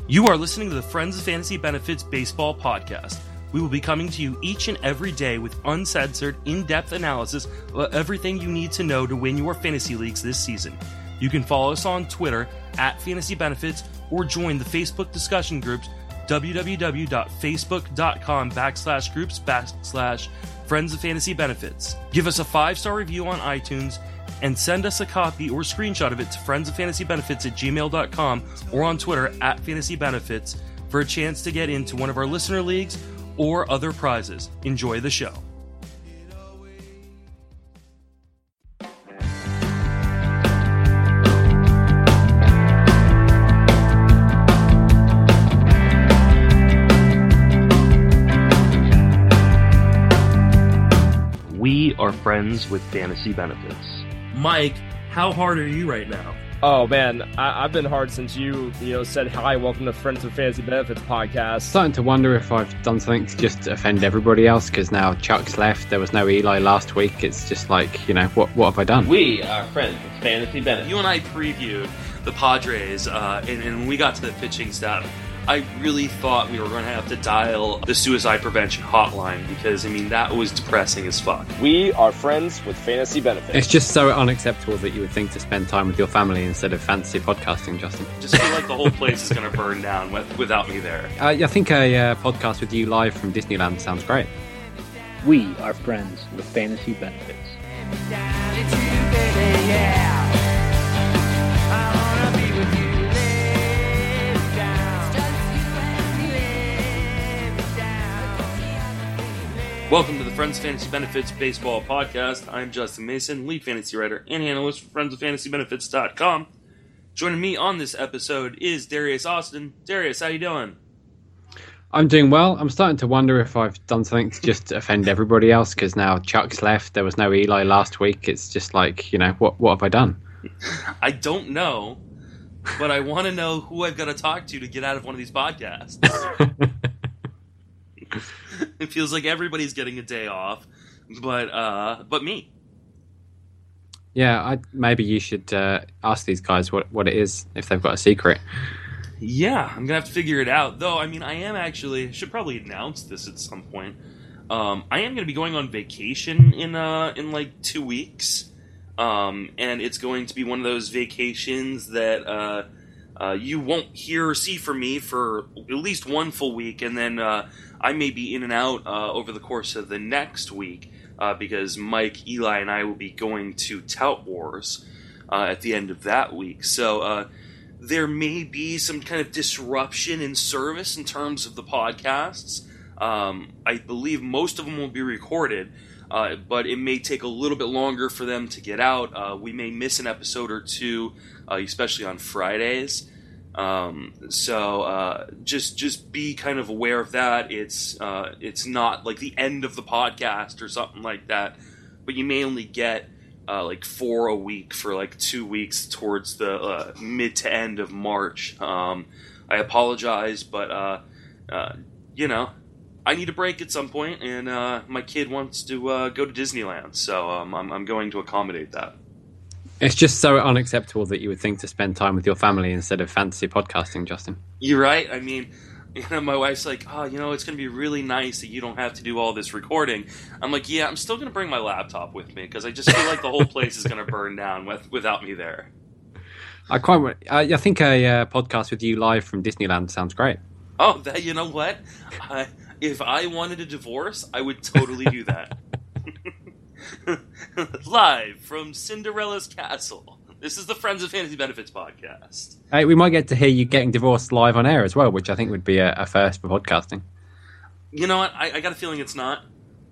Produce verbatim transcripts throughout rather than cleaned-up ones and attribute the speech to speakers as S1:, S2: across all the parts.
S1: You are listening to the Friends of Fantasy Benefits Baseball Podcast. We will be coming to you each and every day with uncensored, in-depth analysis of everything you need to know to win your fantasy leagues this season. You can follow us on Twitter at Fantasy Benefits or join the Facebook discussion groups www.facebook.com backslash groups backslash Friends of Fantasy Benefits. Give us a five-star review on iTunes and send us a copy or screenshot of it to friendsoffantasybenefits at gmail dot com or on Twitter at Fantasy Benefits for a chance to get into one of our listener leagues or other prizes. Enjoy the show. We are friends with Fantasy Benefits. Mike, how hard are you right now?
S2: Oh man, I- I've been hard since you, you know, said hi, welcome to Friends with Fantasy Benefits podcast.
S3: Starting to wonder if I've done something to just offend everybody else, because now Chuck's left, there was no Eli last week, it's just like, you know, what what have I done?
S4: We are Friends with Fantasy Benefits.
S1: You and I previewed the Padres, uh, and, and when we got to the pitching staff, I really thought we were going to have to dial the suicide prevention hotline because, I mean, that was depressing as fuck.
S2: We are Friends with Fantasy Benefits.
S3: It's just so unacceptable that you would think to spend time with your family instead of fantasy podcasting, Justin.
S1: Just feel like the whole place is going to burn down with, without me there.
S3: Uh, I think a uh, podcast with you live from Disneyland sounds great.
S5: We are Friends with Fantasy Benefits.
S1: Welcome to the Friends of Fantasy Benefits Baseball Podcast. I'm Justin Mason, lead fantasy writer and analyst for friends of fantasy benefits dot com. Joining me on this episode is Darius Austin. Darius, how you doing?
S3: I'm doing well. I'm starting to wonder if I've done something to just offend everybody else, because now Chuck's left, there was no Eli last week, it's just like, you know, what what have I done?
S1: I don't know, but I want to know who I've got to talk to to get out of one of these podcasts. It feels like everybody's getting a day off, but uh, but me.
S3: Yeah, I, maybe you should uh, ask these guys what, what it is, if they've got a secret.
S1: Yeah, I'm going to have to figure it out. Though, I mean, I am actually, should probably announce this at some point. Um, I am going to be going on vacation in uh, in like two weeks. Um, and it's going to be one of those vacations that uh, uh, you won't hear or see from me for at least one full week. And then uh, I may be in and out uh, over the course of the next week. Uh, because Mike, Eli, and I will be going to Tout Wars uh, at the end of that week. So uh, there may be some kind of disruption in service in terms of the podcasts. Um, I believe most of them will be recorded, uh, but it may take a little bit longer for them to get out. Uh, we may miss an episode or two, uh, especially on Fridays. Um, so, uh, just, just be kind of aware of that. It's, uh, it's not like the end of the podcast or something like that, but you may only get, uh, like four a week for like two weeks towards the, uh, mid to end of March. Um, I apologize, but, uh, uh, you know, I need a break at some point, and, uh, my kid wants to, uh, go to Disneyland, so, um, I'm, I'm going to accommodate that.
S3: It's just so unacceptable that you would think to spend time with your family instead of fantasy podcasting, Justin.
S1: You're right. I mean, you know, my wife's like, oh, you know, it's going to be really nice that you don't have to do all this recording. I'm like, yeah, I'm still going to bring my laptop with me because I just feel like the whole place is going to burn down with, without me there.
S3: I quite. I, I think a uh, podcast with you live from Disneyland sounds great.
S1: Oh, that, you know what? I, if I wanted a divorce, I would totally do that. Live from Cinderella's Castle. This is the Friends of Fantasy Benefits podcast.
S3: Hey, we might get to hear you getting divorced live on air as well, which I think would be a, a first for podcasting.
S1: You know what? I, I got a feeling it's not.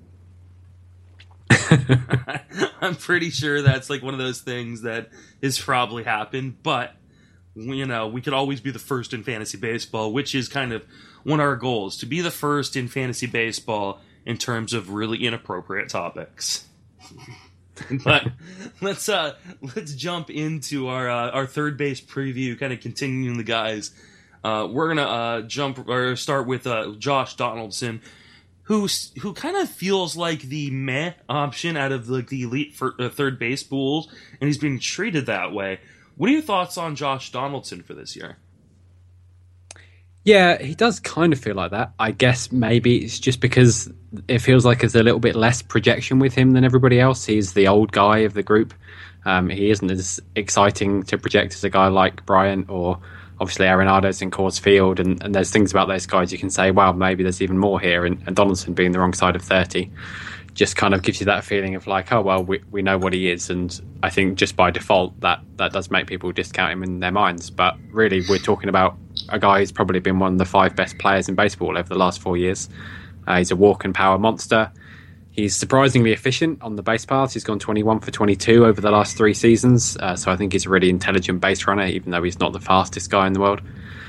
S1: I'm pretty sure that's like one of those things that has probably happened, but you know, we could always be the first in fantasy baseball, which is kind of one of our goals, to be the first in fantasy baseball in terms of really inappropriate topics. But let's uh let's jump into our uh, our third base preview, kind of continuing the guys. Uh, we're gonna uh, jump or start with uh, Josh Donaldson, who who kind of feels like the meh option out of like the elite for, uh, third base pools, and he's being treated that way. What are your thoughts on Josh Donaldson for this year?
S3: Yeah, he does kind of feel like that. I guess maybe it's just because it feels like there's a little bit less projection with him than everybody else. He's the old guy of the group. Um, he isn't as exciting to project as a guy like Bryant or obviously Arenado's in Coors Field. And, and there's things about those guys you can say, wow, maybe there's even more here. And, and Donaldson being the wrong side of thirty just kind of gives you that feeling of like, oh, well, we, we know what he is. And I think just by default, that, that does make people discount him in their minds. But really, we're talking about a guy who's probably been one of the five best players in baseball over the last four years. Uh, he's a walk and power monster. He's surprisingly efficient on the base paths. He's gone twenty-one for twenty-two over the last three seasons. Uh, so I think he's a really intelligent base runner, even though he's not the fastest guy in the world.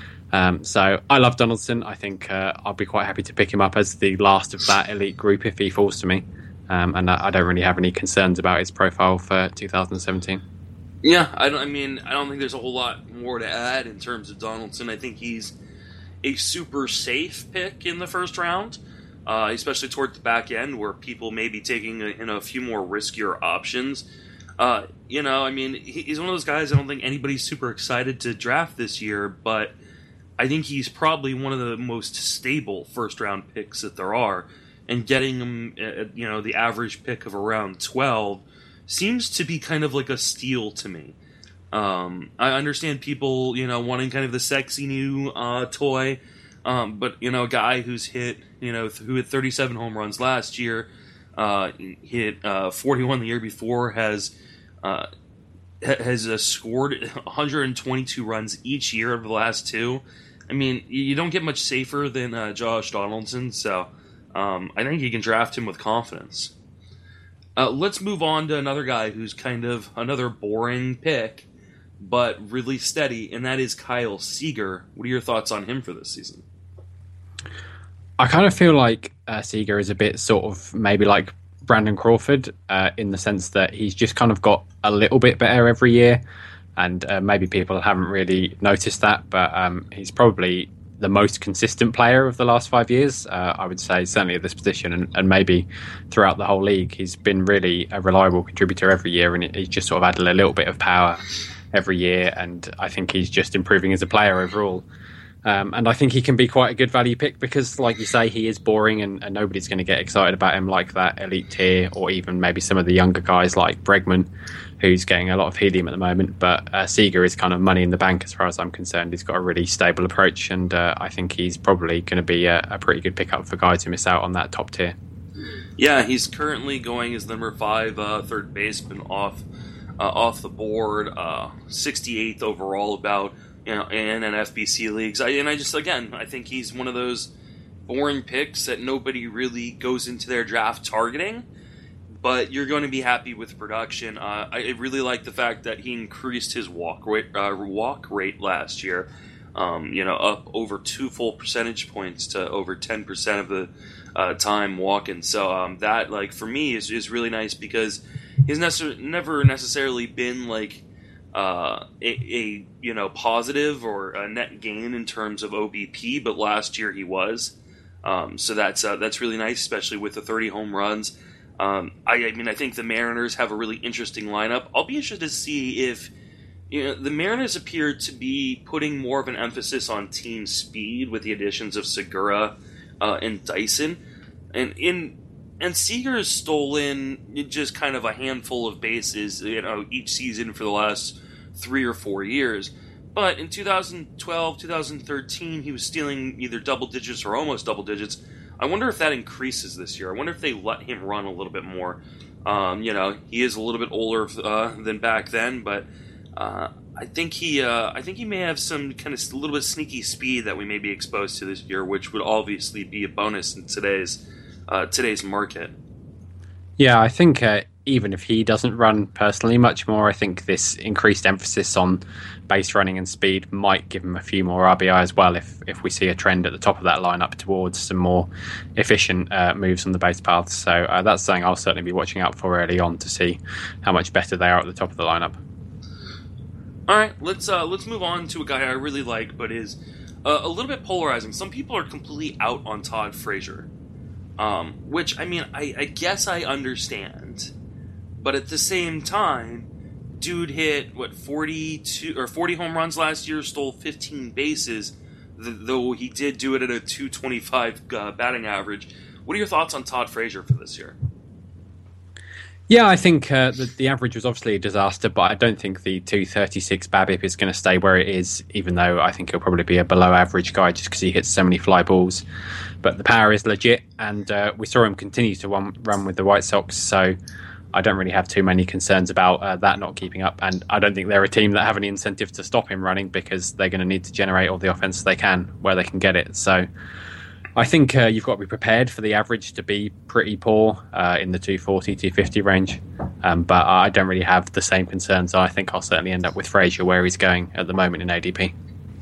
S3: Um, so I love Donaldson. I think uh, I'll be quite happy to pick him up as the last of that elite group if he falls to me. Um, and I, I don't really have any concerns about his profile for two thousand seventeen.
S1: Yeah, I don't. I mean, I don't think there's a whole lot more to add in terms of Donaldson. I think he's a super safe pick in the first round, uh, especially toward the back end where people may be taking a, in a few more riskier options. Uh, you know, I mean, he's one of those guys I don't think anybody's super excited to draft this year, but I think he's probably one of the most stable first round picks that there are, and getting him, at, you know, the average pick of around twelve seems to be kind of like a steal to me. Um, I understand people, you know, wanting kind of the sexy new uh, toy, um, but, you know, a guy who's hit, you know, who hit thirty-seven home runs last year, uh, hit uh, forty-one the year before, has uh, has uh, scored one hundred twenty-two runs each year over the last two. I mean, you don't get much safer than uh, Josh Donaldson, so um, I think you can draft him with confidence. Uh, let's move on to another guy who's kind of another boring pick, but really steady, and that is Kyle Seager. What are your thoughts on him for this season?
S3: I kind of feel like uh, Seager is a bit sort of maybe like Brandon Crawford uh, in the sense that he's just kind of got a little bit better every year, and uh, maybe people haven't really noticed that, but um, he's probably the most consistent player of the last five years, uh, I would say, certainly at this position, and, and maybe throughout the whole league. He's been really a reliable contributor every year, and he's just sort of added a little bit of power every year, and I think he's just improving as a player overall. Um, and I think he can be quite a good value pick because, like you say, he is boring, and, and nobody's going to get excited about him like that elite tier, or even maybe some of the younger guys like Bregman, who's getting a lot of helium at the moment. But uh, Seager is kind of money in the bank as far as I'm concerned. He's got a really stable approach, and uh, I think he's probably going to be a, a pretty good pickup for guys who miss out on that top tier.
S1: Yeah, he's currently going as number five uh, third baseman off uh, off the board, uh, sixty-eighth overall, about. You know, in N F B C leagues. I, and I just, again, I think he's one of those boring picks that nobody really goes into their draft targeting, but you're going to be happy with production. Uh, I really like the fact that he increased his walk rate, uh, walk rate last year, um, you know, up over two full percentage points to over ten percent of the uh, time walking. So um, that, like, for me, is, is really nice because he's necess- never necessarily been, like, Uh, a, a you know positive or a net gain in terms of O B P, but last year he was, um, so that's uh, that's really nice, especially with the thirty home runs. Um, I, I mean, I think the Mariners have a really interesting lineup. I'll be interested to see if you know the Mariners appear to be putting more of an emphasis on team speed with the additions of Segura uh, and Dyson, and in. And Seager has stolen just kind of a handful of bases, you know, each season for the last three or four years. But in two thousand twelve, two thousand thirteen, he was stealing either double digits or almost double digits. I wonder if that increases this year. I wonder if they let him run a little bit more. Um, you know, he is a little bit older uh, than back then, but uh, I think he, uh, I think he may have some kind of a little bit sneaky speed that we may be exposed to this year, which would obviously be a bonus in today's. Uh, today's market.
S3: Yeah, I think uh, even if he doesn't run personally much more, I think this increased emphasis on base running and speed might give him a few more R B I as well if, if we see a trend at the top of that lineup towards some more efficient uh, moves on the base paths. So uh, that's something I'll certainly be watching out for early on to see how much better they are at the top of the lineup.
S1: All right, let's uh, let's move on to a guy I really like, but is uh, a little bit polarizing. Some people are completely out on Todd Frazier. Um, which, I mean, I, I guess I understand, but at the same time, dude hit, what, forty-two or forty home runs last year, stole fifteen bases, though he did do it at a two twenty-five uh, batting average. What are your thoughts on Todd Frazier for this year?
S3: Yeah, I think uh, the, the average was obviously a disaster, but I don't think the two thirty-six BABIP is going to stay where it is, even though I think he'll probably be a below average guy just because he hits so many fly balls. But the power is legit, and uh, we saw him continue to run, run with the White Sox, so I don't really have too many concerns about uh, that not keeping up. And I don't think they're a team that have any incentive to stop him running because they're going to need to generate all the offense they can where they can get it. So I think uh, you've got to be prepared for the average to be pretty poor uh, in the two forty, two fifty range. Um, but I don't really have the same concerns. I think I'll certainly end up with Frazier where he's going at the moment in A D P.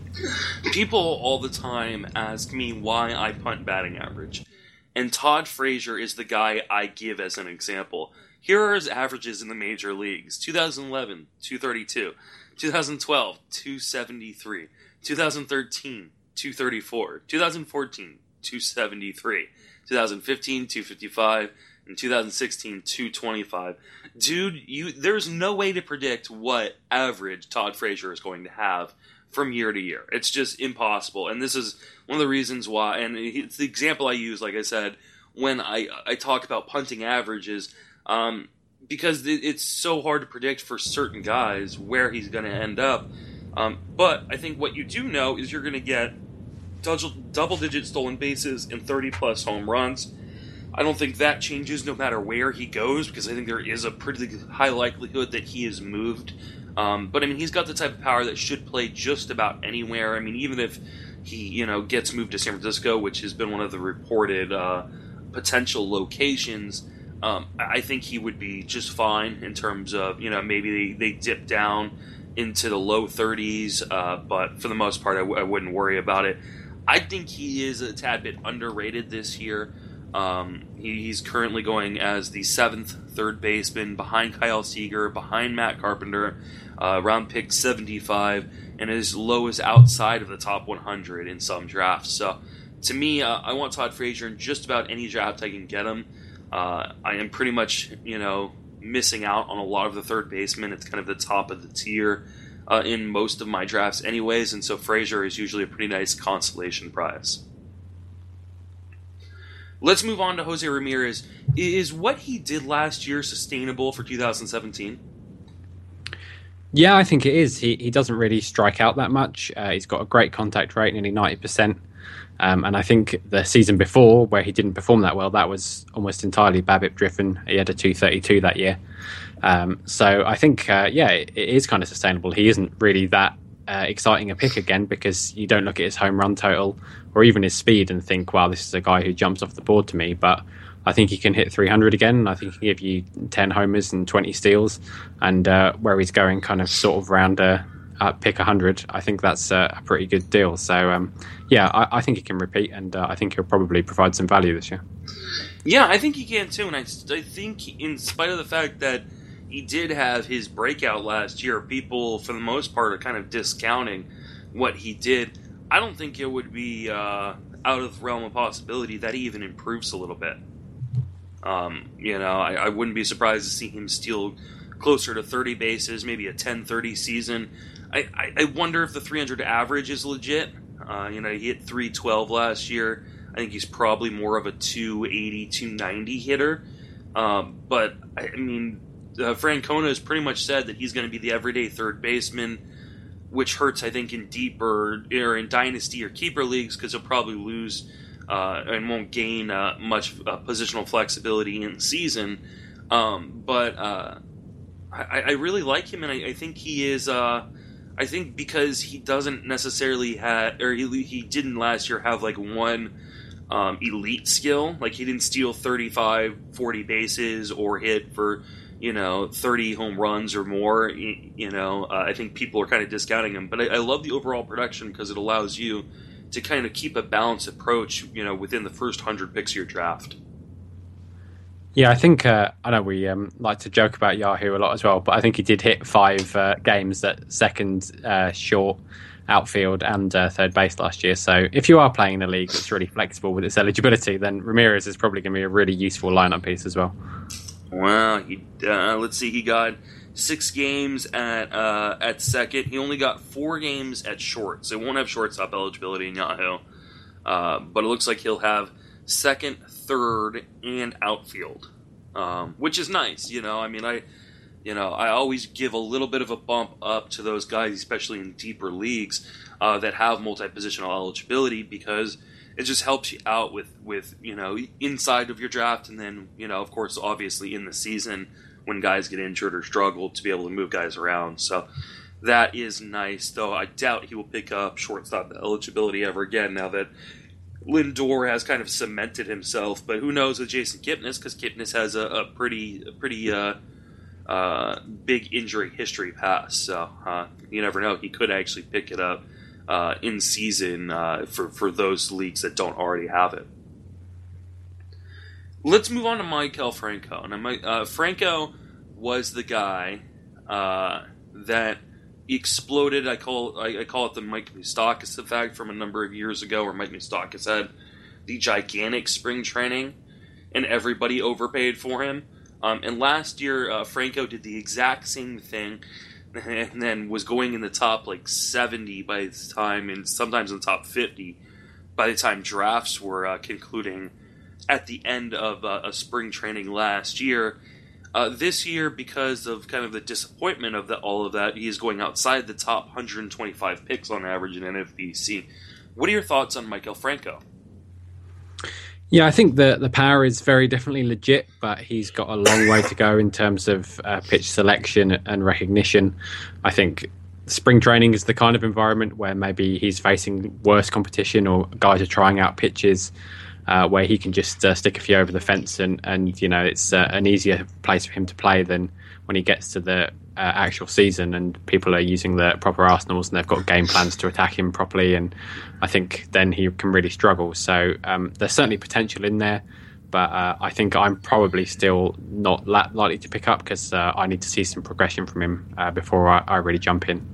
S1: People all the time ask me why I punt batting average. And Todd Frazier is the guy I give as an example. Here are his averages in the major leagues. twenty eleven, two thirty-two. twenty twelve, two seventy-three. twenty thirteen, two thirty-four. twenty fourteen, two seventy-three, twenty fifteen, two fifty-five, and twenty sixteen, two twenty-five. Dude, you there's no way to predict what average Todd Frazier is going to have from year to year. It's just impossible, and this is one of the reasons why, and it's the example I use, like I said, when I, I talk about punting averages, um, because it's so hard to predict for certain guys where he's going to end up. Um, but I think what you do know is you're going to get double-digit stolen bases and thirty-plus home runs. I don't think that changes no matter where he goes, because I think there is a pretty high likelihood that he is moved. Um, but, I mean, he's got the type of power that should play just about anywhere. I mean, even if he, you know, gets moved to San Francisco, which has been one of the reported uh, potential locations, um, I think he would be just fine in terms of, you know, maybe they, they dip down into the low thirties, uh, but for the most part, I, w- I wouldn't worry about it. I think he is a tad bit underrated this year. Um, he, he's currently going as the seventh third baseman behind Kyle Seager, behind Matt Carpenter, uh, round pick seventy-five, and as low as outside of the top one hundred in some drafts. So, to me, uh, I want Todd Frazier in just about any draft I can get him. Uh, I am pretty much, you know, missing out on a lot of the third basemen. It's kind of the top of the tier uh, in most of my drafts anyways, and so Frazier is usually a pretty nice consolation prize. Let's move on to Jose Ramirez. Is what he did last year sustainable for two thousand seventeen?
S3: Yeah, I think it is. He he doesn't really strike out that much. Uh, he's got a great contact rate, nearly ninety percent. Um, and I think the season before, where he didn't perform that well, that was almost entirely BABIP driven. He had a two thirty-two that year. Um, so I think, uh, yeah, it, it is kind of sustainable. He isn't really that uh, exciting a pick again, because you don't look at his home run total or even his speed and think, wow, this is a guy who jumps off the board to me. But I think he can hit three hundred again. I think he can give you ten homers and twenty steals. And uh, where he's going kind of sort of round a uh, pick one hundred, I think that's uh, a pretty good deal. So, um, yeah, I, I think he can repeat, and uh, I think he'll probably provide some value this year.
S1: Yeah, I think he can too. And I, I think in spite of the fact that he did have his breakout last year, people, for the most part, are kind of discounting what he did. I don't think it would be uh, out of the realm of possibility that he even improves a little bit. Um, you know, I, I wouldn't be surprised to see him steal closer to thirty bases, maybe a ten thirty season. I, I, I wonder if the three hundred average is legit. Uh, you know, he hit three twelve last year. I think he's probably more of a two eighty, two ninety hitter. Um, but, I, I mean, uh, Francona has pretty much said that he's going to be the everyday third baseman, which hurts, I think, in deeper or in dynasty or keeper leagues, because he'll probably lose uh, and won't gain uh, much uh, positional flexibility in the season. Um, but uh, I, I really like him, and I, I think he is. Uh, I think because he doesn't necessarily have, or he, he didn't last year have like one um, elite skill. Like he didn't steal thirty-five, forty bases or hit for, you know, thirty home runs or more. You know, uh, I think people are kind of discounting him. But I, I love the overall production because it allows you to kind of keep a balanced approach, you know, within the first one hundred picks of your draft.
S3: Yeah, I think, uh, I know we um, like to joke about Yahoo a lot as well, but I think he did hit five uh, games at second, uh, short, outfield and uh, third base last year. So if you are playing in a league that's really flexible with its eligibility, then Ramirez is probably going to be a really useful lineup piece as well.
S1: Well, he, uh, let's see, he got six games at uh, at second. He only got four games at short, so he won't have shortstop eligibility in Yahoo. Uh, but it looks like he'll have second, third, and outfield, um, which is nice. You know, I mean, I, you know, I always give a little bit of a bump up to those guys, especially in deeper leagues uh, that have multi-positional eligibility, because it just helps you out with, with, you know, inside of your draft, and then, you know, of course, obviously in the season when guys get injured or struggle, to be able to move guys around. So that is nice, though I doubt he will pick up shortstop eligibility ever again now that Lindor has kind of cemented himself. But who knows with Jason Kipnis, because Kipnis has a, a pretty a pretty uh, uh, big injury history past. So uh, you never know. He could actually pick it up uh, in season uh, for, for those leagues that don't already have it. Let's move on to Maikel Franco. Now, uh, Franco was the guy uh, that exploded. I call I, I call it the Mike Moustakas effect from a number of years ago, where Mike Moustakas had the gigantic spring training, and everybody overpaid for him. Um, and last year, uh, Franco did the exact same thing, and then was going in the top like seventy by the time, and sometimes in the top fifty by the time drafts were uh, concluding at the end of uh, a spring training last year. Uh, this year, because of kind of the disappointment of the, all of that, he is going outside the top one hundred twenty-five picks on average in N F B C. What are your thoughts on Maikel Franco?
S3: Yeah, I think the, the power is very definitely legit, but he's got a long way to go in terms of uh, pitch selection and recognition. I think spring training is the kind of environment where maybe he's facing worse competition, or guys are trying out pitches Uh, where he can just uh, stick a few over the fence, and, and you know, it's uh, an easier place for him to play than when he gets to the uh, actual season and people are using the proper arsenals and they've got game plans to attack him properly, and I think then he can really struggle. So um, there's certainly potential in there, but uh, I think I'm probably still not la- likely to pick up, because uh, I need to see some progression from him uh, before I, I really jump in.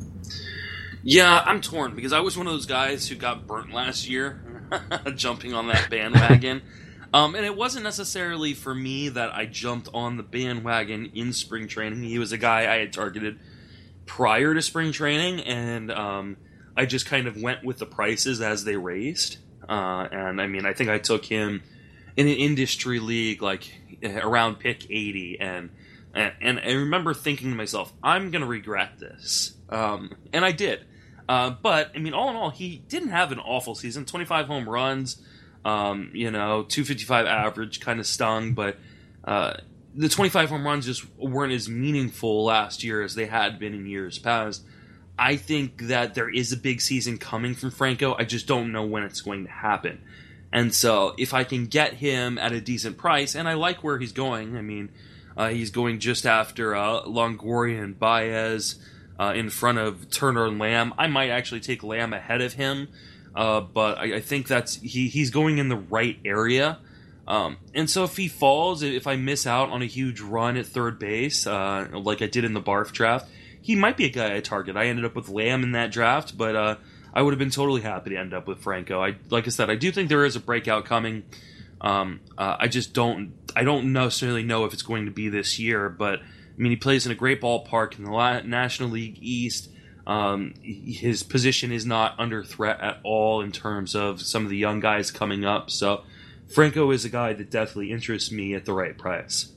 S1: Yeah, I'm torn, because I was one of those guys who got burnt last year jumping on that bandwagon. Um, and it wasn't necessarily for me that I jumped on the bandwagon in spring training. He was a guy I had targeted prior to spring training, and um, I just kind of went with the prices as they raised. Uh, and I mean, I think I took him in an industry league like around pick eighty, and and, and I remember thinking to myself, I'm going to regret this. Um, and I did. Uh, but, I mean, all in all, he didn't have an awful season. twenty-five home runs, um, you know, two fifty-five average, kind of stung. But uh, the twenty-five home runs just weren't as meaningful last year as they had been in years past. I think that there is a big season coming from Franco. I just don't know when it's going to happen. And so, if I can get him at a decent price, and I like where he's going. I mean, uh, he's going just after uh, Longoria and Baez, Uh, in front of Turner and Lamb. I might actually take Lamb ahead of him, uh, but I, I think that's he, he's going in the right area. Um, and so if he falls, if I miss out on a huge run at third base, uh, like I did in the Barf draft, he might be a guy I target. I ended up with Lamb in that draft, but uh, I would have been totally happy to end up with Franco. I, like I said, I do think there is a breakout coming. Um, uh, I just don't, I don't necessarily know if it's going to be this year, but I mean, he plays in a great ballpark in the National League East. Um, his position is not under threat at all in terms of some of the young guys coming up. So Franco is a guy that definitely interests me at the right price.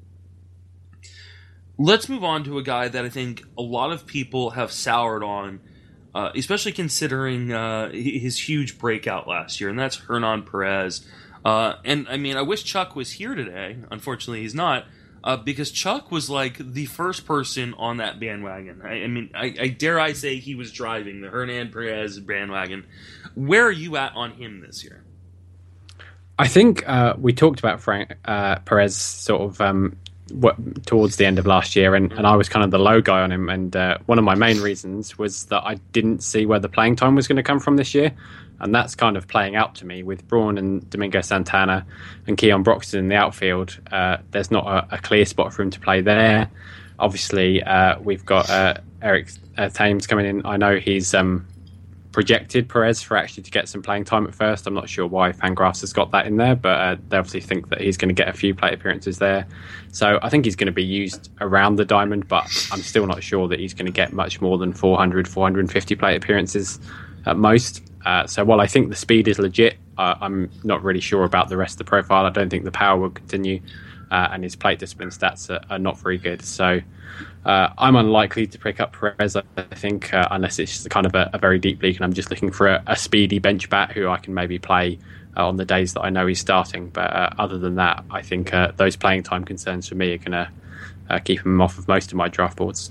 S1: Let's move on to a guy that I think a lot of people have soured on, uh, especially considering uh, his huge breakout last year, and that's Hernan Perez. Uh, and, I mean, I wish Chuck was here today. Unfortunately, he's not. Uh, because Chuck was like the first person on that bandwagon. I, I mean, I, I dare I say he was driving the Hernan Perez bandwagon. Where are you at on him this year?
S3: I think uh, we talked about Frank uh, Perez sort of um, what, towards the end of last year, and, and I was kind of the low guy on him. And uh, one of my main reasons was that I didn't see where the playing time was going to come from this year. And that's kind of playing out to me with Braun and Domingo Santana and Keon Broxton in the outfield. Uh, there's not a, a clear spot for him to play there. Obviously, uh, we've got uh, Eric uh, Thames coming in. I know he's um, projected Perez for actually to get some playing time at first. I'm not sure why Fangraphs has got that in there, but uh, they obviously think that he's going to get a few plate appearances there. So I think he's going to be used around the diamond, but I'm still not sure that he's going to get much more than four hundred, four hundred fifty plate appearances at most. Uh, so while I think the speed is legit, uh, I'm not really sure about the rest of the profile. I don't think the power will continue, uh, and his plate discipline stats are, are not very good. So uh, I'm unlikely to pick up Perez, I think, uh, unless it's just kind of a, a very deep league and I'm just looking for a, a speedy bench bat who I can maybe play uh, on the days that I know he's starting. But uh, other than that, I think uh, those playing time concerns for me are going to uh, keep him off of most of my draft boards.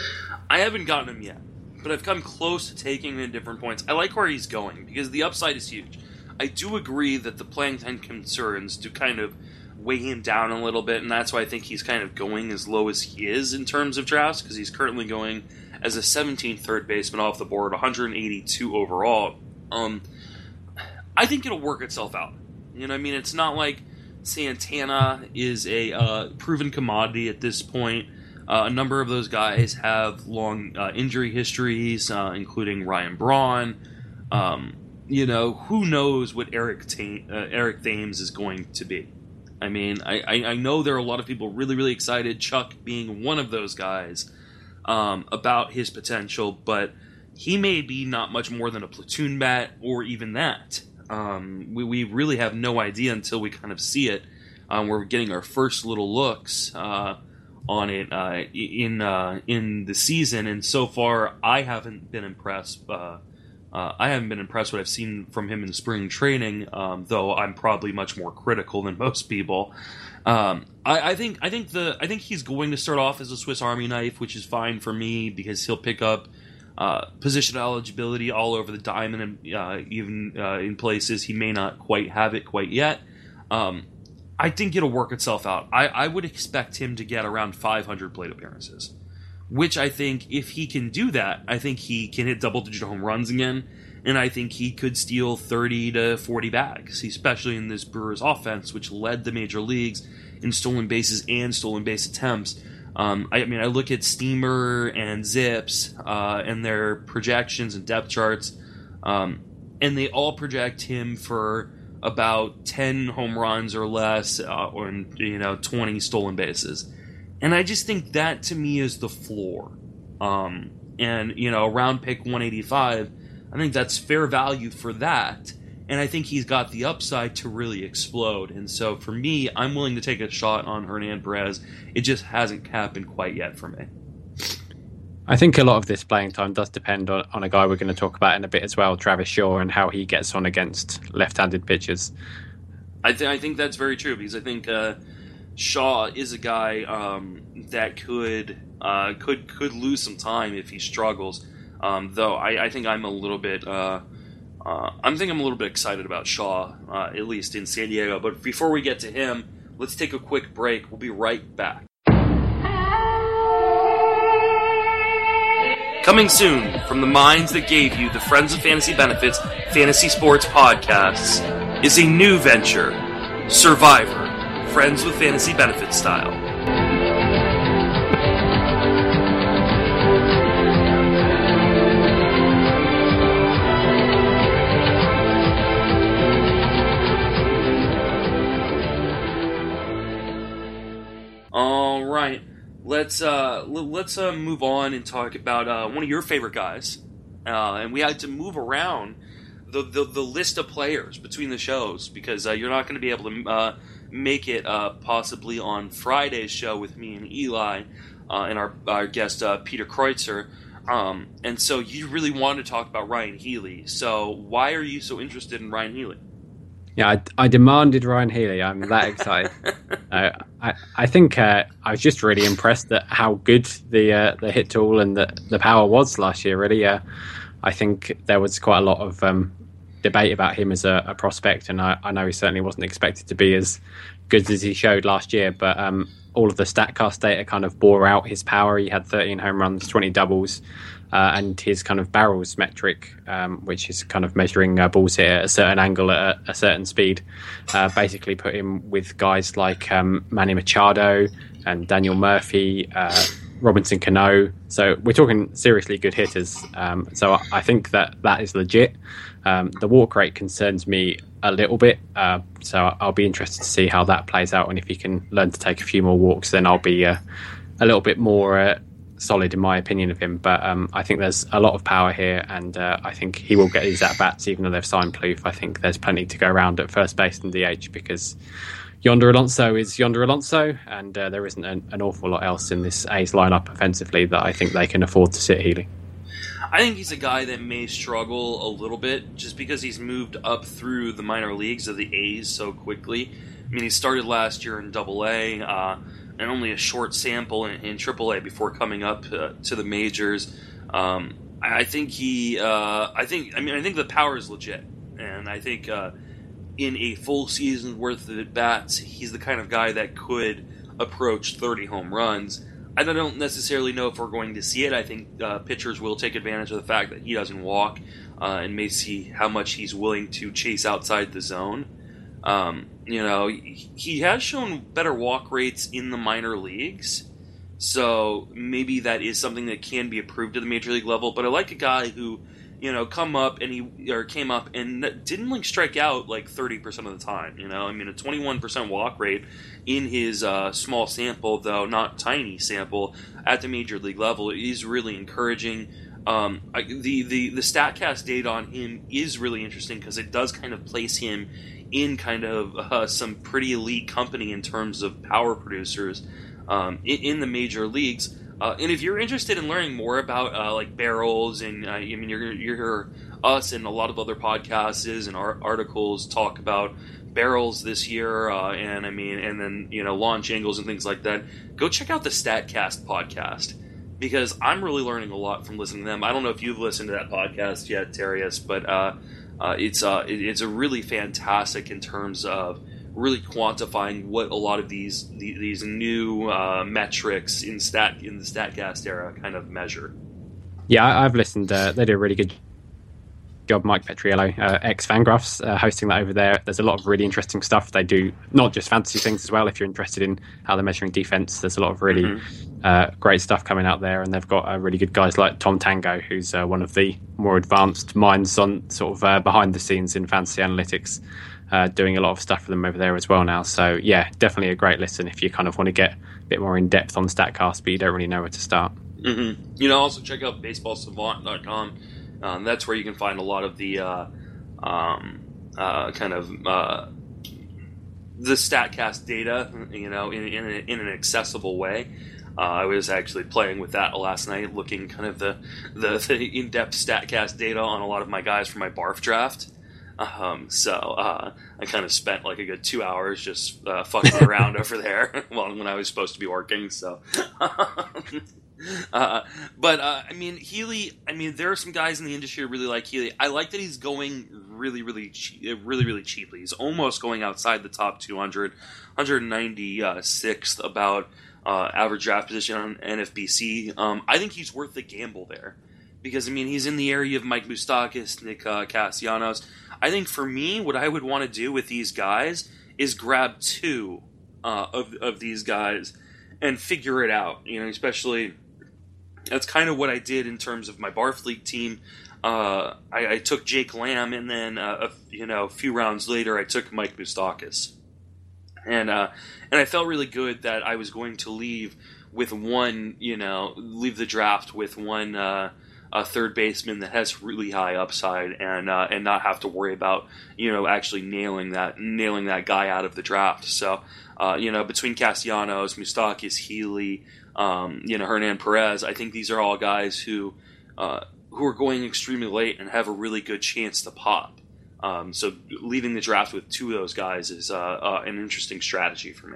S1: I haven't gotten him yet, but I've come close to taking him at different points. I like where he's going because the upside is huge. I do agree that the playing time concerns do kind of weigh him down a little bit, and that's why I think he's kind of going as low as he is in terms of drafts, because he's currently going as a seventeenth third baseman off the board, one hundred eighty-two overall. Um, I think it'll work itself out. You know, I mean, it's not like Santana is a uh, proven commodity at this point. Uh, a number of those guys have long uh, injury histories, uh, including Ryan Braun. Um, you know, who knows what Eric Ta- uh, Eric Thames is going to be. I mean, I, I, I know there are a lot of people really, really excited, Chuck being one of those guys, um, about his potential, but he may be not much more than a platoon bat or even that. Um, we, we really have no idea until we kind of see it. Um, we're getting our first little looks uh, on it uh, in uh, in the season, and so far I haven't been impressed. Uh, uh, I haven't been impressed what I've seen from him in spring training, um, though I'm probably much more critical than most people. Um, I, I think I think the I think he's going to start off as a Swiss Army knife, which is fine for me because he'll pick up uh, position eligibility all over the diamond, and uh, even uh, in places he may not quite have it quite yet. Um, I think it'll work itself out. I, I would expect him to get around five hundred plate appearances, which I think if he can do that, I think he can hit double-digit home runs again, and I think he could steal thirty to forty bags, especially in this Brewers offense, which led the major leagues in stolen bases and stolen base attempts. Um, I, I mean, I look at Steamer and Zips uh, and their projections and depth charts, um, and they all project him for about ten home runs or less, uh, or you know, twenty stolen bases. And I just think that, to me, is the floor. Um, and, you know, round pick one eighty-five, I think that's fair value for that. And I think he's got the upside to really explode. And so, for me, I'm willing to take a shot on Hernan Perez. It just hasn't happened quite yet for me.
S3: I think a lot of this playing time does depend on, on a guy we're going to talk about in a bit as well, Travis Shaw, and how he gets on against left-handed pitchers.
S1: I, th- I think that's very true, because I think... Uh, Shaw is a guy um, that could uh, could could lose some time if he struggles. Um, though I, I think I'm a little bit uh, uh, I'm think I'm a little bit excited about Shaw, uh, at least in San Diego. But before we get to him, let's take a quick break. We'll be right back. Coming soon from the minds that gave you the Friends of Fantasy Benefits Fantasy Sports podcasts is a new venture, Survivor. Friends with Fantasy Benefits style. All right, let's uh, let's uh, move on and talk about uh, one of your favorite guys. Uh, and we had to move around the, the the list of players between the shows because uh, you're not going to be able to. Uh, make it uh, possibly on Friday's show with me and Eli uh, and our, our guest uh, Peter Kreutzer. Um, and so you really wanted to talk about Ryan Healy. So why are you so interested in Ryan Healy?
S3: Yeah, I, I demanded Ryan Healy. I'm that excited. uh, I I think uh, I was just really impressed at how good the uh, the hit tool and the, the power was last year, really. Uh, I think there was quite a lot of... Um, debate about him as a, a prospect, and I, I know he certainly wasn't expected to be as good as he showed last year, but um, all of the StatCast data kind of bore out his power. He had thirteen home runs, twenty doubles, uh, and his kind of barrels metric, um, which is kind of measuring uh, balls hit at a certain angle at a, a certain speed, uh, basically put him with guys like um, Manny Machado and Daniel Murphy, uh, Robinson Cano. So we're talking seriously good hitters. Um, so I, I think that that is legit. Um, the walk rate concerns me a little bit. Uh, so I'll be interested to see how that plays out. And if he can learn to take a few more walks, then I'll be uh, a little bit more uh, solid in my opinion of him. But um, I think there's a lot of power here, and uh, I think he will get his at-bats even though they've signed Plouffe. I think there's plenty to go around at first base and D H because Yonder Alonso is Yonder Alonso, and uh, there isn't an, an awful lot else in this A's lineup offensively that I think they can afford to sit Healy.
S1: I think he's a guy that may struggle a little bit just because he's moved up through the minor leagues of the A's so quickly. I mean, he started last year in Double A uh, and only a short sample in, in Triple A before coming up uh, to the majors. Um, I, I think he, uh, I think, I mean, I think the power is legit, and I think. Uh, In a full season's worth of at-bats, he's the kind of guy that could approach thirty home runs. I don't necessarily know if we're going to see it. I think uh, pitchers will take advantage of the fact that he doesn't walk uh, and may see how much he's willing to chase outside the zone. Um, you know, he has shown better walk rates in the minor leagues, so maybe that is something that can be approved at the major league level. But I like a guy who, you know, come up and he or came up and didn't like strike out like thirty percent of the time. You know, I mean, a twenty-one percent walk rate in his uh, small sample, though not tiny sample, at the major league level is really encouraging. Um, I, the the the Statcast data on him is really interesting because it does kind of place him in kind of uh, some pretty elite company in terms of power producers um, in, in the major leagues. Uh, and if you're interested in learning more about uh, like barrels, and uh, I mean, you're you're hear us and a lot of other podcasts and our articles talk about barrels this year, uh, and I mean, and then you know launch angles and things like that. Go check out the Statcast podcast because I'm really learning a lot from listening to them. I don't know if you've listened to that podcast yet, Darius, but uh, uh, it's uh, it, it's a really fantastic in terms of really quantifying what a lot of these these new uh, metrics in stat in the Statcast era kind of measure.
S3: Yeah, I've listened. Uh, they do a really good job. Mike Petriello, uh, ex Fangraphs, uh, hosting that over there. There's a lot of really interesting stuff. They do not just fantasy things as well. If you're interested in how they're measuring defense, there's a lot of really mm-hmm. uh, great stuff coming out there. And they've got uh, really good guys like Tom Tango, who's uh, one of the more advanced minds on sort of uh, behind the scenes in fantasy analytics. Uh, doing a lot of stuff for them over there as well now. So, yeah, definitely a great listen if you kind of want to get a bit more in-depth on Statcast, but you don't really know where to start.
S1: Mm-hmm. You know, also check out baseball savant dot com. Um, that's where you can find a lot of the uh, um, uh, kind of uh, the Statcast data, you know, in, in, a, in an accessible way. Uh, I was actually playing with that last night, looking kind of the, the, the in-depth Statcast data on a lot of my guys for my barf draft. Um, so uh, I kind of spent like a good two hours just uh, fucking around over there well, when I was supposed to be working. So, uh, but uh, I mean, Healy. I mean, there are some guys in the industry who really like Healy. I like that he's going really, really, cheap, really, really cheaply. He's almost going outside the top two hundred, one ninety-sixth about uh, average draft position on N F B C. Um, I think he's worth the gamble there because I mean he's in the area of Mike Moustakas, Nick uh, Castellanos. I think for me, what I would want to do with these guys is grab two uh, of of these guys and figure it out. You know, especially that's kind of what I did in terms of my Barf League team. Uh, I, I took Jake Lamb, and then uh, a, you know a few rounds later, I took Mike Moustakas, and uh, and I felt really good that I was going to leave with one. You know, leave the draft with one. Uh, A third baseman that has really high upside, and uh, and not have to worry about you know actually nailing that nailing that guy out of the draft. So uh, you know between Castellanos, Moustakas, Healy, um, you know Hernan Perez, I think these are all guys who uh, who are going extremely late and have a really good chance to pop. Um, so leaving the draft with two of those guys is uh, uh, an interesting strategy for me.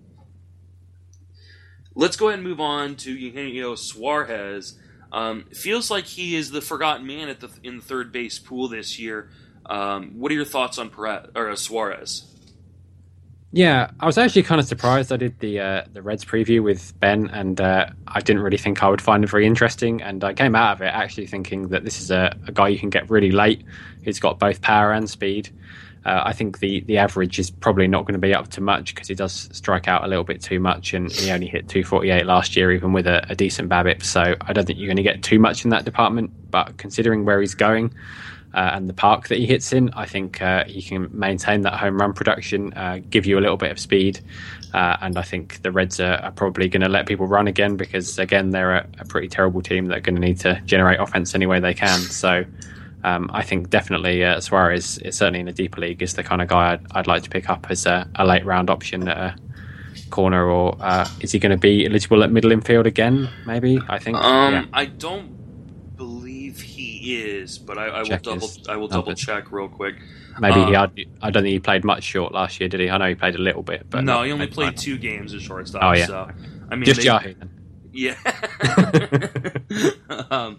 S1: Let's go ahead and move on to Eugenio Suarez. Um, it feels like he is the forgotten man at the in the third base pool this year. Um, what are your thoughts on Perez, or uh, Suarez?
S3: Yeah, I was actually kind of surprised. I did the uh, the Reds preview with Ben, and uh, I didn't really think I would find it very interesting. And I came out of it actually thinking that this is a, a guy you can get really late. He's got both power and speed. Uh, I think the, the average is probably not going to be up to much because he does strike out a little bit too much, and he only hit two forty-eight last year, even with a, a decent BABIP. So I don't think you're going to get too much in that department. But considering where he's going uh, and the park that he hits in, I think uh, he can maintain that home run production, uh, give you a little bit of speed. Uh, and I think the Reds are, are probably going to let people run again because, again, they're a, a pretty terrible team that are going to need to generate offense any way they can. So um, I think definitely uh, Suarez, is certainly in a deeper league, is the kind of guy I'd, I'd like to pick up as a, a late round option at a corner. Or uh, is he going to be eligible at middle infield again, maybe? I think.
S1: Um,
S3: yeah.
S1: I don't believe he is, but I, I will
S3: Check
S1: double
S3: his
S1: I will double
S3: numbers.
S1: check real quick.
S3: Maybe
S1: Um,
S3: he had, I don't think he played much short last year, did he? I know he played a little bit, but
S1: no,
S3: not-
S1: he only
S3: maybe
S1: played
S3: not.
S1: two games as shortstop.
S3: Oh, yeah.
S1: So, I mean,
S3: Just
S1: they-
S3: Yahoo. Then.
S1: Yeah. um,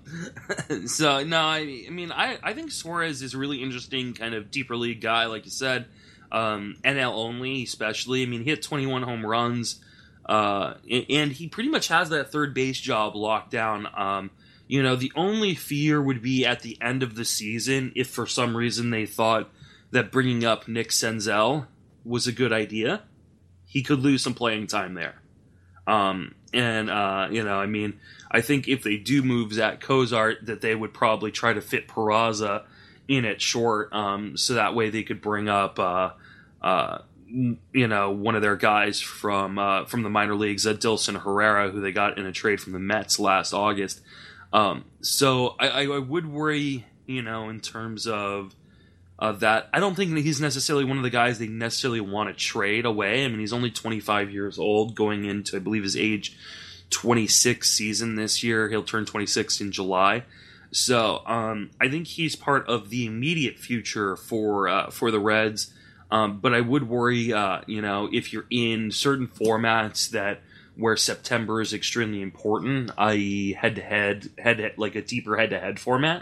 S1: so no, I, I mean, I, I think Suarez is a really interesting kind of deeper league guy, like you said. Um, N L only, especially. I mean, he hit twenty-one home runs, uh, and, and he pretty much has that third base job locked down. Um, you know, the only fear would be at the end of the season if for some reason they thought that bringing up Nick Senzel was a good idea. He could lose some playing time there. Um, and, uh, you know, I mean, I think if they do move Zach Cozart, that they would probably try to fit Peraza in at short, um, so that way they could bring up, uh, uh, you know, one of their guys from, uh, from the minor leagues, uh, Dilson Herrera, who they got in a trade from the Mets last August. Um, so I, I would worry, you know, in terms of, Uh, that I don't think that he's necessarily one of the guys they necessarily want to trade away. I mean, he's only twenty-five years old, going into, I believe, his age twenty-six season this year. He'll turn twenty-six in July. So um, I think he's part of the immediate future for uh, for the Reds. Um, but I would worry, uh, you know, if you're in certain formats that where September is extremely important, that is, head-to-head, head like a deeper head-to-head format,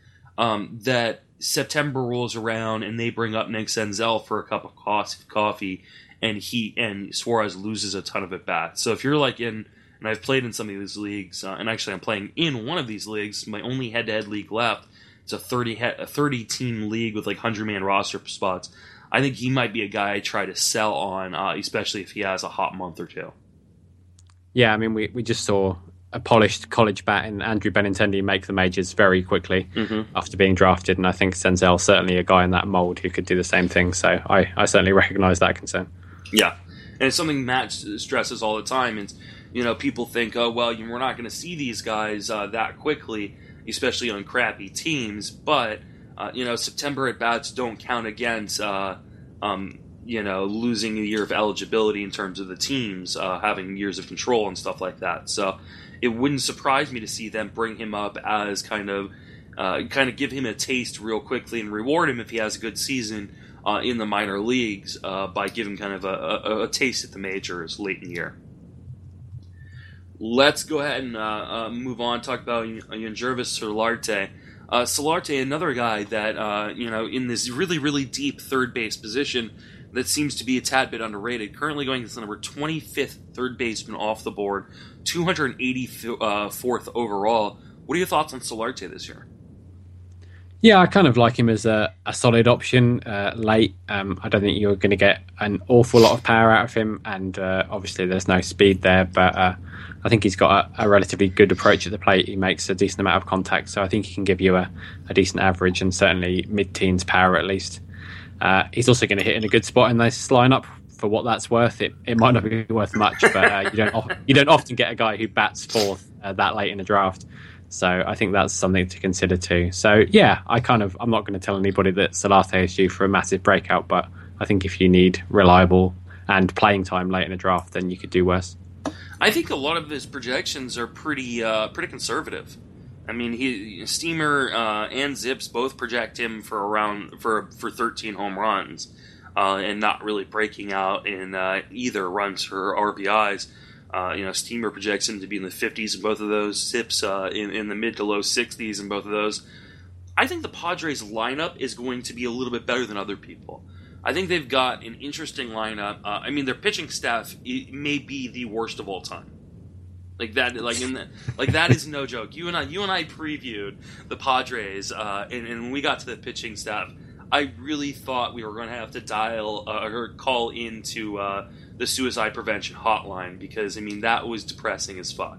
S1: um, that September rolls around and they bring up Nick Senzel for a cup of coffee, and he and Suarez loses a ton of at bats. So if you're like in, and I've played in some of these leagues, uh, and actually I'm playing in one of these leagues, my only head-to-head league left. It's a thirty a thirty team league with like one hundred man roster spots. I think he might be a guy I try to sell on, uh, especially if he has a hot month or two.
S3: Yeah, I mean, we, we just saw a polished college bat in Andrew Benintendi make the majors very quickly
S1: Mm-hmm.
S3: after being drafted, and I think Senzel's certainly a guy in that mold who could do the same thing. So I, I certainly recognise that concern.
S1: Yeah, and it's something Matt stresses all the time. And you know, people think, oh well, we're not going to see these guys uh, that quickly, especially on crappy teams. But uh, you know, September at bats don't count against uh, um, you know losing a year of eligibility in terms of the teams uh, having years of control and stuff like that. So it wouldn't surprise me to see them bring him up as kind of uh, kind of give him a taste real quickly and reward him if he has a good season uh, in the minor leagues uh, by giving kind of a, a, a taste at the majors late in the year. Let's go ahead and uh, uh, move on. Talk about Yangervis Solarte. Uh, Solarte, another guy that uh, you know in this really really deep third base position that seems to be a tad bit underrated. Currently going as the number twenty-fifth third baseman off the board, two hundred eighty-fourth overall. What are your thoughts on Solarte this year?
S3: Yeah, I kind of like him as a, a solid option uh, late. Um, I don't think you're going to get an awful lot of power out of him, and uh, obviously there's no speed there, but uh, I think he's got a, a relatively good approach at the plate. He makes a decent amount of contact, so I think he can give you a, a decent average and certainly mid-teens power at least. Uh, he's also going to hit in a good spot in this lineup. For what that's worth, it, it might not be worth much, but uh, you don't of, you don't often get a guy who bats fourth uh, that late in a draft. So I think that's something to consider too. So yeah, I kind of I'm not going to tell anybody that Solarte is due for a massive breakout, but I think if you need reliable and playing time late in a draft, then you could do worse.
S1: I think a lot of his projections are pretty uh, pretty conservative. I mean, he Steamer uh, and Zips both project him for around for for thirteen home runs, uh, and not really breaking out in uh, either runs or R B Is. Uh, you know, Steamer projects him to be in the fifties in both of those. Zips uh, in in the mid to low sixties in both of those. I think the Padres lineup is going to be a little bit better than other people. I think they've got an interesting lineup. Uh, I mean, their pitching staff may be the worst of all time. Like that, like in the, like that is no joke. You and I, you and I previewed the Padres, uh, and, and when we got to the pitching staff, I really thought we were going to have to dial uh, or call into uh, the suicide prevention hotline because, I mean, that was depressing as fuck.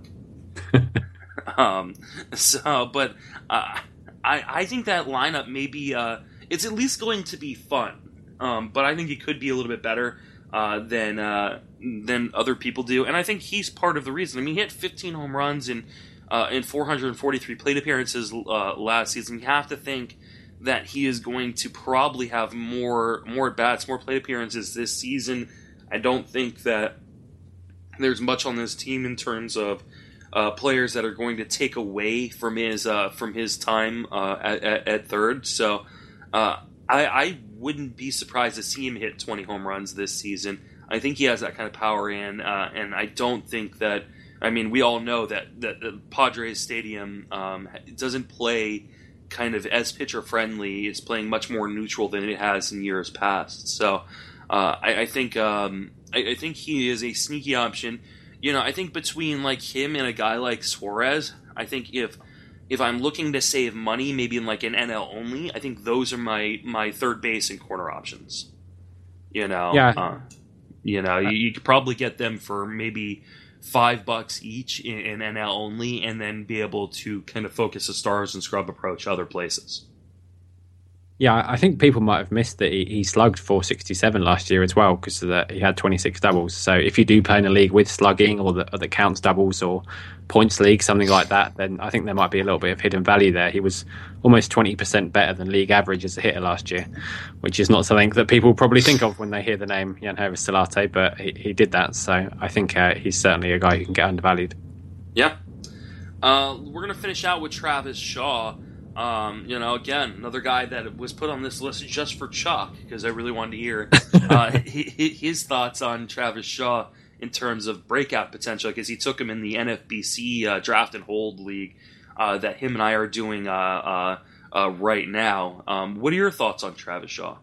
S1: um, so, but uh, I, I think that lineup maybe uh, it's at least going to be fun. Um, but I think it could be a little bit better uh, than uh, than other people do, and I think he's part of the reason. I mean, he had fifteen home runs in uh, in four hundred forty-three plate appearances uh, last season. You have to think that he is going to probably have more more at bats, more plate appearances this season. I don't think that there's much on this team in terms of uh, players that are going to take away from his uh, from his time uh, at, at, at third. So uh, I, I wouldn't be surprised to see him hit twenty home runs this season. I think he has that kind of power in, uh, and I don't think that. I mean, we all know that that the Padres Stadium um, doesn't play kind of as pitcher friendly. It's playing much more neutral than it has in years past. So uh, I, I think um, I, I think he is a sneaky option. You know, I think between like him and a guy like Suarez, I think if if I'm looking to save money, maybe in like an N L only, I think those are my my third base and corner options. You know,
S3: yeah.
S1: Uh, you know, you, you could probably get them for maybe five bucks each in, in N L only, and then be able to kind of focus the stars and scrub approach other places.
S3: Yeah, I think people might have missed that he, he slugged four sixty-seven last year as well because he had twenty-six doubles. So if you do play in a league with slugging or that, or that counts doubles or points league, something like that, then I think there might be a little bit of hidden value there. He was almost twenty percent better than league average as a hitter last year, which is not something that people probably think of when they hear the name Yangervis Solarte, but he, he did that. So I think uh, he's certainly a guy who can get undervalued.
S1: Yeah. Uh, we're going to finish out with Travis Shaw. Um, you know, again, another guy that was put on this list just for Chuck, because I really wanted to hear uh, his thoughts on Travis Shaw in terms of breakout potential, because he took him in the N F B C uh, draft and hold league uh, that him and I are doing uh, uh, uh, right now. Um, what are your thoughts on Travis Shaw?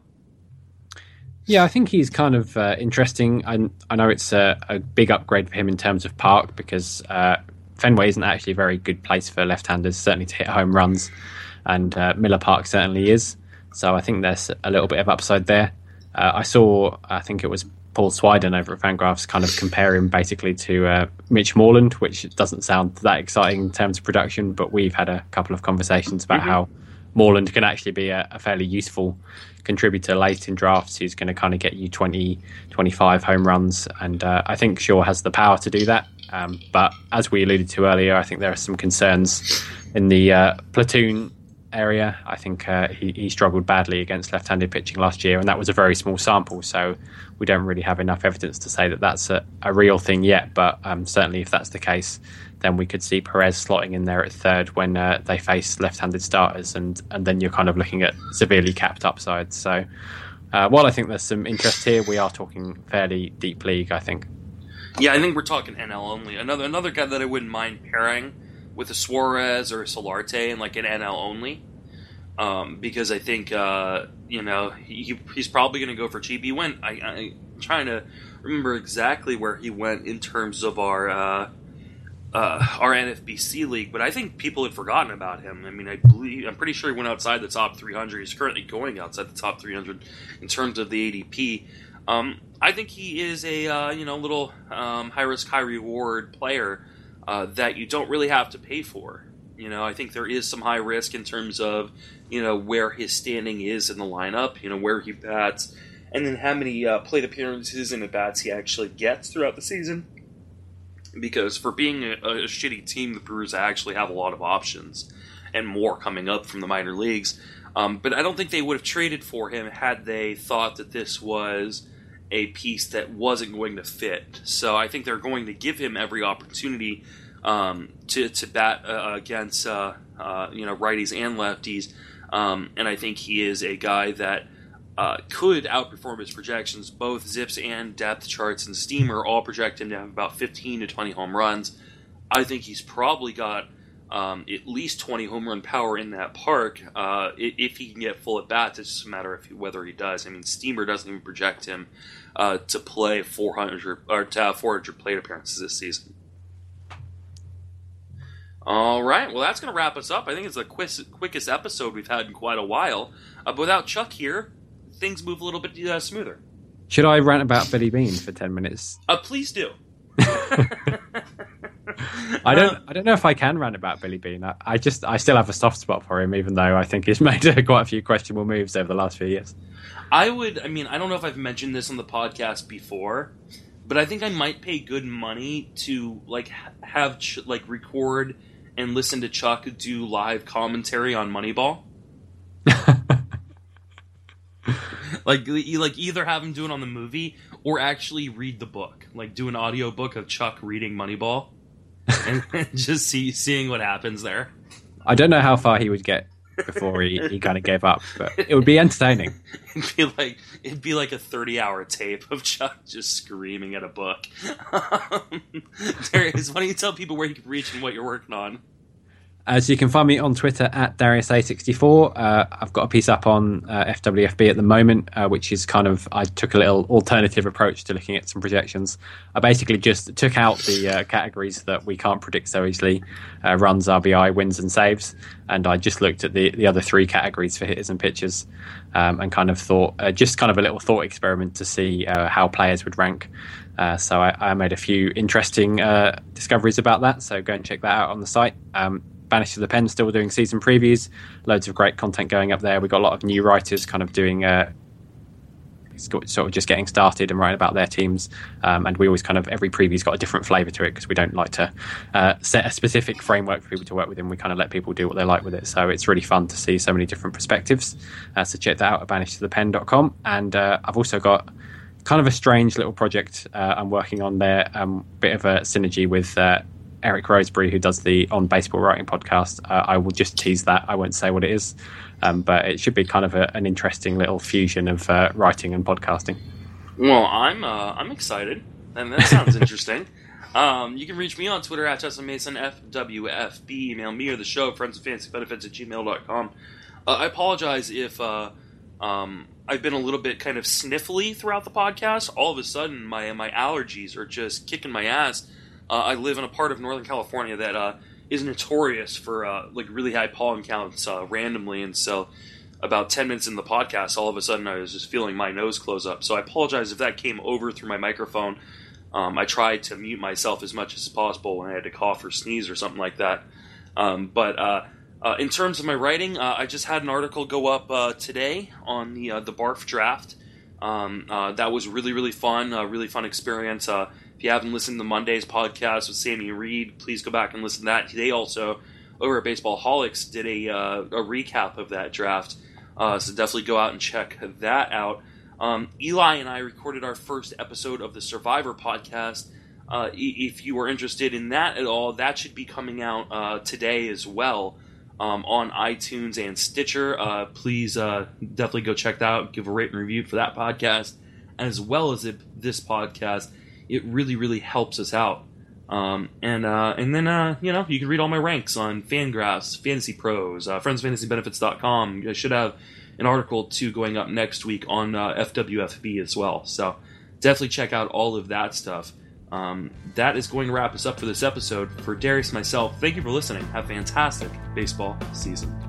S3: Yeah, I think he's kind of uh, interesting. I, I know it's a, a big upgrade for him in terms of park, because uh, Fenway isn't actually a very good place for left-handers, certainly to hit home runs, and uh, Miller Park certainly is. So I think there's a little bit of upside there. Uh, I saw, I think it was Paul Swiden over at Fangraphs kind of compare him basically to uh, Mitch Moreland, which doesn't sound that exciting in terms of production, but we've had a couple of conversations about mm-hmm. how Moreland can actually be a, a fairly useful contributor late in drafts. He's going to kind of get you twenty, twenty-five home runs, and uh, I think Shaw has the power to do that. Um, but as we alluded to earlier, I think there are some concerns in the uh, platoon area. I think uh, he, he struggled badly against left-handed pitching last year, and that was a very small sample, so we don't really have enough evidence to say that that's a, a real thing yet. But um, certainly if that's the case, then we could see Perez slotting in there at third when uh, they face left-handed starters, and, and then you're kind of looking at severely capped upsides. So uh, while I think there's some interest here, we are talking fairly deep league, I think.
S1: Yeah, I think we're talking N L only. Another another guy that I wouldn't mind pairing with a Suarez or a Solarte in like an N L only, um, because I think uh, you know he, he's probably going to go for cheap. He went. I, I'm trying to remember exactly where he went in terms of our uh, uh, our N F B C league, but I think people had forgotten about him. I mean, I believe I'm pretty sure he went outside the top three hundred. He's currently going outside the top three hundred in terms of the A D P. Um, I think he is a uh, you know little um, high risk, high reward player uh, that you don't really have to pay for. You know, I think there is some high risk in terms of you know where his standing is in the lineup, you know where he bats, and then how many uh, plate appearances and at bats he actually gets throughout the season. Because for being a, a shitty team, the Brewers actually have a lot of options and more coming up from the minor leagues. Um, but I don't think they would have traded for him had they thought that this was a piece that wasn't going to fit. So I think they're going to give him every opportunity um, to to bat uh, against uh, uh, you know righties and lefties, um, and I think he is a guy that uh, could outperform his projections. Both Zips and Depth Charts and Steamer all project him to have about fifteen to twenty home runs. I think he's probably got um, at least twenty home run power in that park uh, if he can get full at bats. It's just a matter of whether he does. I mean, Steamer doesn't even project him Uh, to play four hundred or to have four hundred plate appearances this season. All right, well, that's going to wrap us up. I think it's the quick, quickest episode we've had in quite a while. Uh, but without Chuck here, things move a little bit uh, smoother.
S3: Should I rant about Billy Beane for ten minutes?
S1: Uh, please do.
S3: I don't. I don't know if I can rant about Billy Beane. I, I just. I still have a soft spot for him, even though I think he's made uh, quite a few questionable moves over the last few years.
S1: I would. I mean, I don't know if I've mentioned this on the podcast before, but I think I might pay good money to like have Ch- like record and listen to Chuck do live commentary on Moneyball. Like, you like either have him do it on the movie or actually read the book. Like, do an audio book of Chuck reading Moneyball and, and just see seeing what happens there.
S3: I don't know how far he would get before he, he kind of gave up, but it would be entertaining.
S1: It'd be like it'd be like a thirty-hour tape of Chuck just screaming at a book. Um, Darius, why don't you tell people where you can reach and what you're working on?
S3: Uh, so you can find me on Twitter at Darius A sixty-four. Uh, I've got a piece up on uh, F W F B at the moment, uh, which is kind of, I took a little alternative approach to looking at some projections. I basically just took out the uh, categories that we can't predict so easily, uh, runs, R B I, wins and saves, and I just looked at the, the other three categories for hitters and pitchers, um, and kind of thought, uh, just kind of a little thought experiment to see uh, how players would rank. Uh, so I, I made a few interesting uh, discoveries about that, so go and check that out on the site. Um, Banished to the Pen still doing season previews, loads of great content going up there. We've got a lot of new writers kind of doing uh, sort of just getting started and writing about their teams, um, and we always kind of, every preview's got a different flavour to it because we don't like to uh, set a specific framework for people to work within. We kind of let people do what they like with it, so it's really fun to see so many different perspectives. Uh, so check that out at banished to the pen dot com. And uh, I've also got kind of a strange little project uh, I'm working on there, um, bit of a synergy with uh, Eric Roseberry, who does the On Baseball Writing podcast. Uh, I will just tease that. I won't say what it is, um, but it should be kind of a, an interesting little fusion of uh, writing and podcasting.
S1: Well, I'm uh, I'm excited, and that sounds interesting. Um, you can reach me on Twitter at Justin Mason, F W F B. Email me or the show, friends of fantasy benefits at gmail dot com. Uh, I apologize if uh, um, I've been a little bit kind of sniffly throughout the podcast. All of a sudden, my my allergies are just kicking my ass. Uh, I live in a part of Northern California that uh, is notorious for uh, like really high pollen counts uh, randomly, and so about ten minutes in the podcast, all of a sudden I was just feeling my nose close up. So I apologize if that came over through my microphone. Um, I tried to mute myself as much as possible when I had to cough or sneeze or something like that. Um, but uh, uh, in terms of my writing, uh, I just had an article go up uh, today on the uh, the Barf draft. Um, uh, that was really really fun, a really fun experience. Uh, If you haven't listened to Monday's podcast with Sammy Reed, please go back and listen to that. They also, over at Baseballholics, did a uh, a recap of that draft. Uh, so definitely go out and check that out. Um, Eli and I recorded our first episode of the Survivor podcast. Uh, if you are interested in that at all, that should be coming out uh, today as well um, on iTunes and Stitcher. Uh, please uh, definitely go check that out. Give a rate and review for that podcast, as well as it, this podcast. It really, really helps us out. Um, and uh, and then, uh, you know, you can read all my ranks on Fangraphs, Fantasy Pros, uh, friends of fantasy benefits dot com. I should have an article, too, going up next week on uh, F W F B as well. So definitely check out all of that stuff. Um, that is going to wrap us up for this episode. For Darius and myself, thank you for listening. Have a fantastic baseball season.